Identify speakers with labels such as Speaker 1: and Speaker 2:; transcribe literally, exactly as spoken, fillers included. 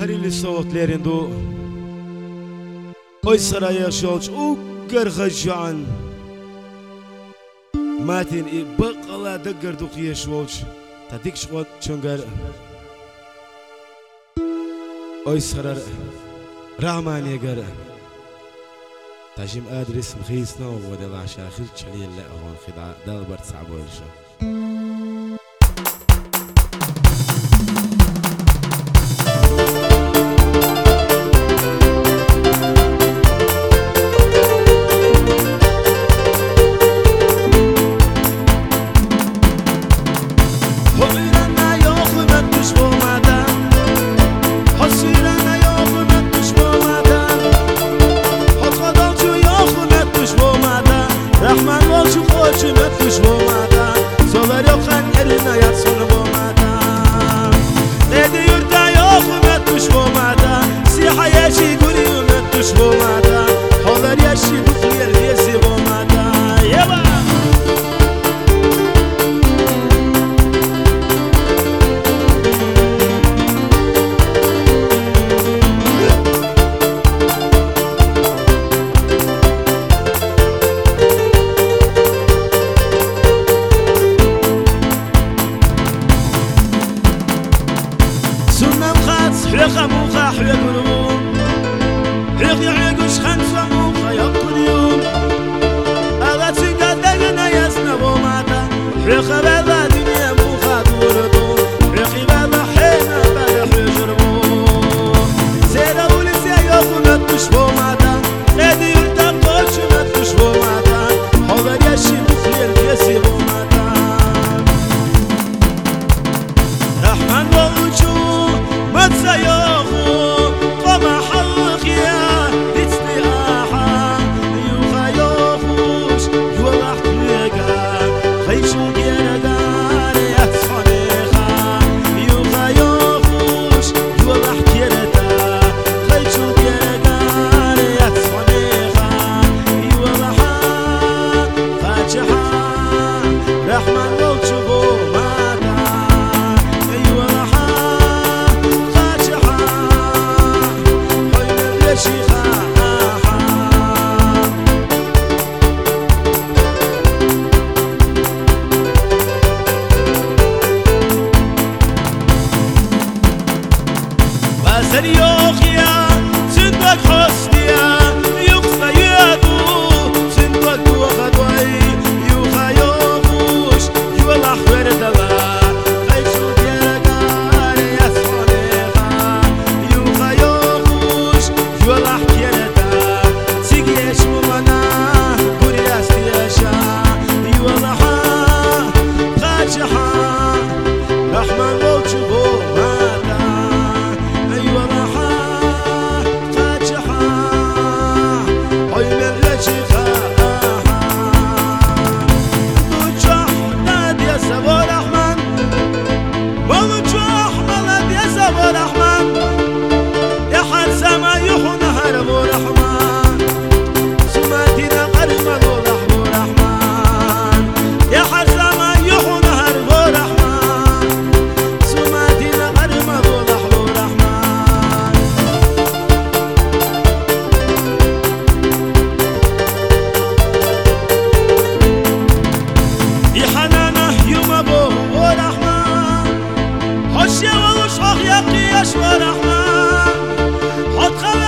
Speaker 1: Harili soğutlarında oy saraya şolç o gargajan Matin i baqala daggar duqiya şolç tadik şqot çöngar oy sarar rahmani gar تجيم أدرس مخيسنا وودا العشاخير تشلي لا هون خدعة دالبر تصعبوا الشا Rahman ol şu koçunu tuş olmadan Solar yok kan eline yatsın olmadan Dedi yurtta yok mu tuş olmadan Siha yaşı guriyunu tuş olmadan Holar yaşı buklir yesi olmadan Yeba حيقة موخة حيق الروم حيق يحيق وشخنسة موخة يقل يوم أغا تنقل دقنا يسنا بوماتا حيقة بلا دنيا موخة دوردو حيقي بلا حينا بلا حيجربو سيدا ولسيا يوخو نتوش بوماتا غادي يرتا قوش نتوش بوماتا حوضر يشي مخليل يسي بوماتا رحمن ووجو متسيوخو قما حلق يا ديتني آحا يوخا يوخوش يولح تلقا خيشو جيرقان يتصنيخا يوخا يوخوش يولح كيرتا خيشو جيرقان يتصنيخا يولحا فاتحا رحمن ووجبو سر يوخيا سندك حسنيا يقصى يدو سندك وخدوي يوخا يوخوش يولح وردلا خيشو ديرقار يسخنيخا يوخا يوخوش يولح كيرتا سيقيش ممنا قرياس ديشا يولحا خاجحا رحمن ووجبو يا ولش أخ يا قياش ورحمن حط